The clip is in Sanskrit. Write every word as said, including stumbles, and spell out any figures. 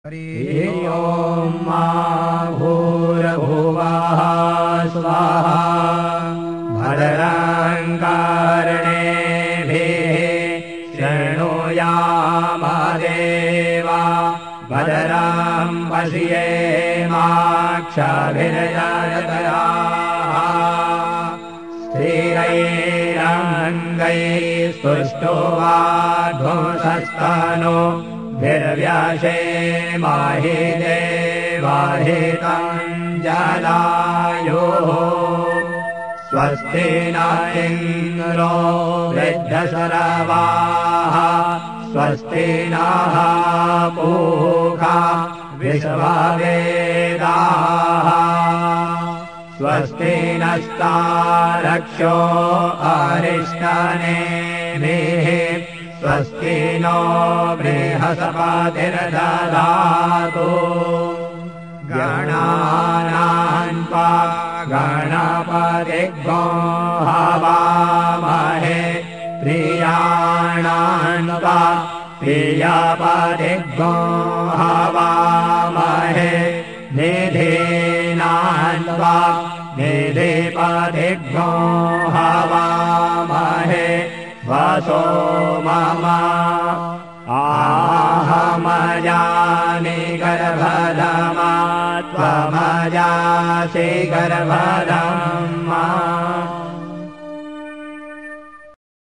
हरि ओम मा भूर्भुवः स्वाहा भद्रं कर्णेभिः शृणुयाम देवा भद्रं पश्येमाक्षभिर्यजत्राः स्थिरैरङ्गैः स्तुष्ट्वाध्वंसस्तनो भिर्व्यासेमाहि देवाहितं जलायुः स्वस्ति न इन्द्रो वृद्धसरवाः स्वस्ति नः पूषा विश्ववेदाः स्वस्ति नस्तारक्षो अरिष्टनेमिः स्वस्ति नो बृहस्पतिर्दधातु गणानान्त्वा गणपतिर्गो हवामहे प्रियाणान्त्वा प्रियपतिर्गो हवामहे निधीनान्त्वा निधिपतिर्गो हवामहे वसो मम आहमजामि गर्भधमा त्वमजासि गर्भधमा।